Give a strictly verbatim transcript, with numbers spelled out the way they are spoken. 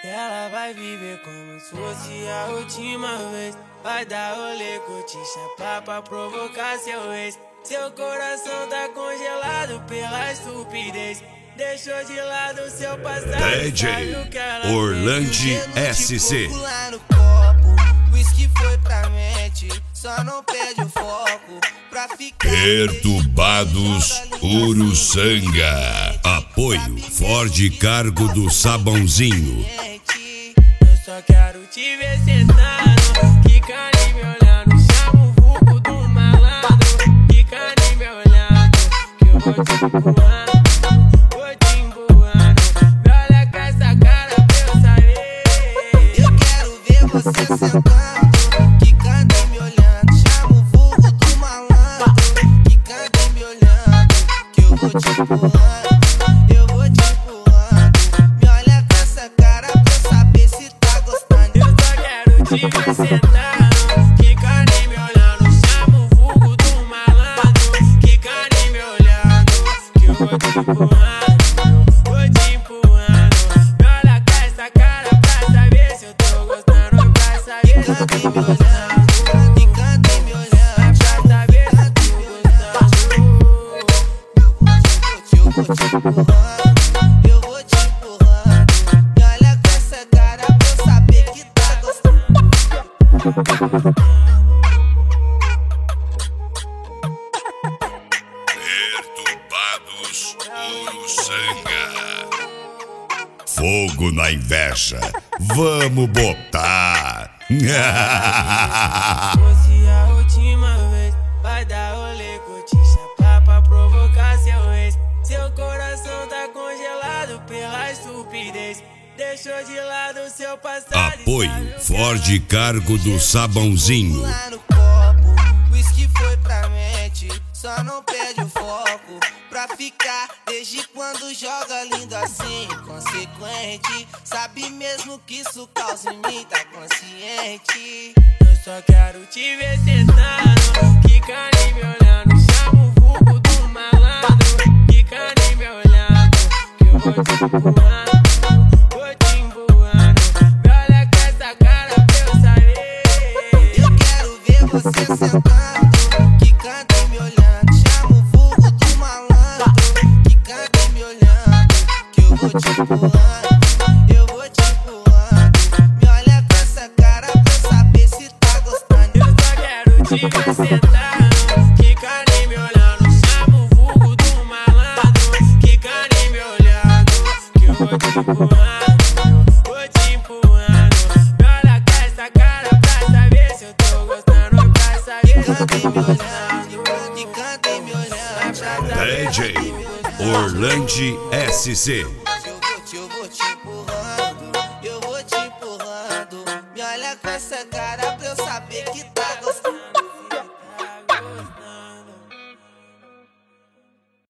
Ela vai viver como se fosse a última vez. Vai dar rolê, curtir, chapar pra provocar seu ex. Seu coração tá congelado pela estupidez. Deixou de lado seu passado. D J Orlandi S C. Whisky foi pra mente, só não perde o foco pra ficar. Perturbados Uruçanga. Apoio Ford Cargo do Sabãozinho. Eu só quero te ver sentado, quicando e me olhando. Chama o vulgo do malandro, quicando e me olhando. Que eu vou te empurrando, vou te empurrando. Me olha com essa cara pra eu saber. Eu quero ver você sentando, quicando e me olhando. Chama o vulgo do malandro, quicando e me olhando. Que eu vou te empurrando, eu vou te empurrando. Me olha com essa cara pra eu saber se tá gostando. Eu só quero te ver sentado, quicando e me olhando. Chama o vulgo do malandro, quicando e me olhando. Que eu vou te empurrando, vou te empurrando. Me olha com essa cara pra saber se eu tô gostando. Pra saber se eu tô gostando. Quicando e me olhando, Pra saber se eu tô gostando. eu vou te empurrando, eu vou te empurrando. Me olha com essa cara pra eu saber que tá gostando. Perturbados Uruçanga. Fogo na inveja. Vamos botar. Fosse a última vez. Vai dar rolê, curtir, chapar pra provocar seu ex. Seu coração tá congelado pela estupidez. Deixou de lado seu passado. Apoio Ford Cargo do Sabãozinho. Lá no copo, whisky foi pra mente, só não perde o foco pra ficar. Desde quando joga lindo assim, consequente. Sabe mesmo que isso causa em mim, tá consciente. Eu só quero te ver sentado, quicando e me olhando. Chama o vulgo do malandro, quicando e me olhando. Que eu vou te empurrando, vou te empurrando. Me olha com essa cara pra eu saber. Eu quero ver você sentando, quicando e me olhando. Chama o vulgo do malandro, quicando e me olhando. Que eu vou te empurrando, eu vou te empurrando. Me olha com essa cara pra eu saber se tá gostando. Eu só quero te ver sentado, quicando e me olhando. Chama o vulgo do malandro, quicando e me olhando. Que eu vou te empurrando, vou te empurrando. Me olha com essa cara pra saber se eu tô gostando. Pra saber se eu tô gostando. Quicando e me olhando. D J Orlandi S C. Eu vou te, eu vou te empurrando, eu vou te empurrando. Me olha com essa cara pra eu saber que